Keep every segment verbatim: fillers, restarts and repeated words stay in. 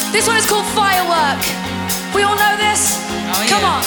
This one is called Firework. We all know this? Oh, yeah. Come on.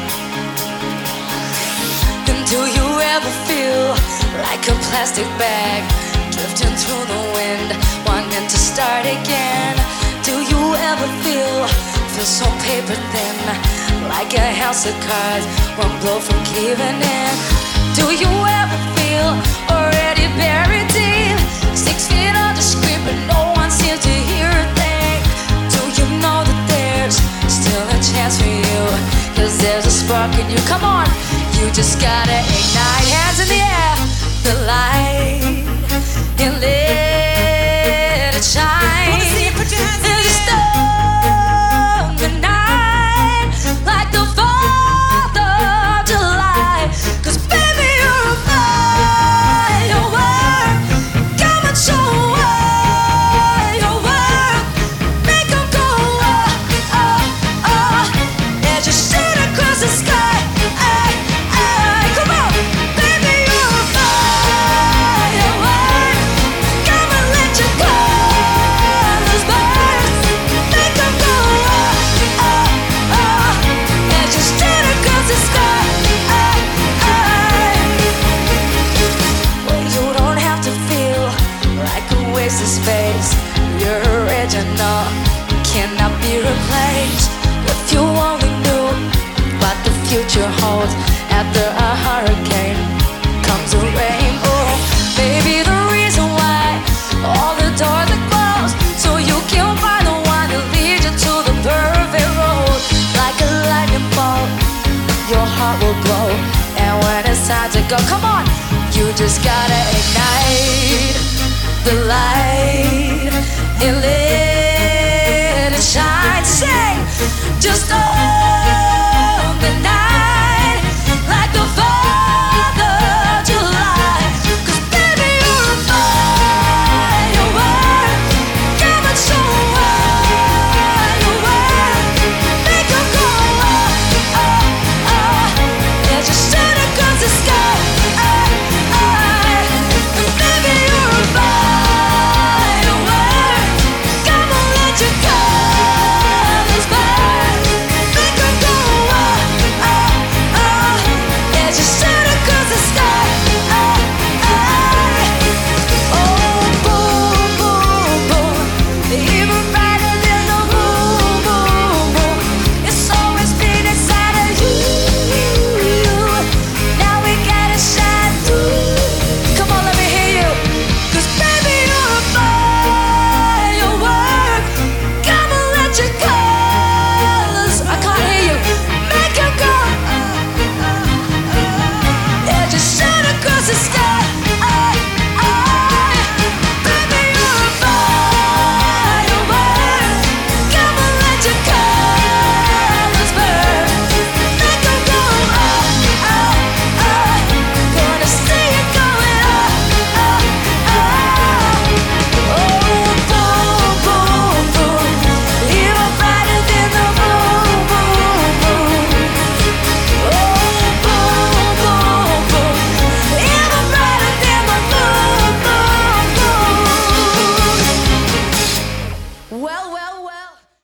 And do you ever feel like a plastic bag drifting through the wind, wanting to start again? Do you ever feel, feel so paper thin, like a house of cards, one blow from caving in? Do you ever feel already buried deep, six feet under screen, but no one seems to hear a thing? Do you know that there's still a chance for you? Cause there's a spark in you. Come on, you just gotta ignite. Hands in the air, the light, and let it shine. Wanna see you put your hands in There's the a air. star in the night, like the fourth of July. Cause baby, you're a firework. Come and show what you're worth. Make 'em go, oh, oh, oh, as you shoot across the sky. Ay, ay, come on, baby, you're a firework. Come and let your colors burst. Make 'em go, oh, oh, oh, as you shoot across the sky. Ay, ay. Well, you don't have to feel like a waste of space. You're original, cannot be replaced. If you only knew what the future holds, after a hurricane comes a rainbow. Maybe the reason why all the doors are closed, so you can find the one that leads you to the perfect road. Like a lightning bolt, your heart will glow. And when it's time to go, come on, you just gotta ignite the light and let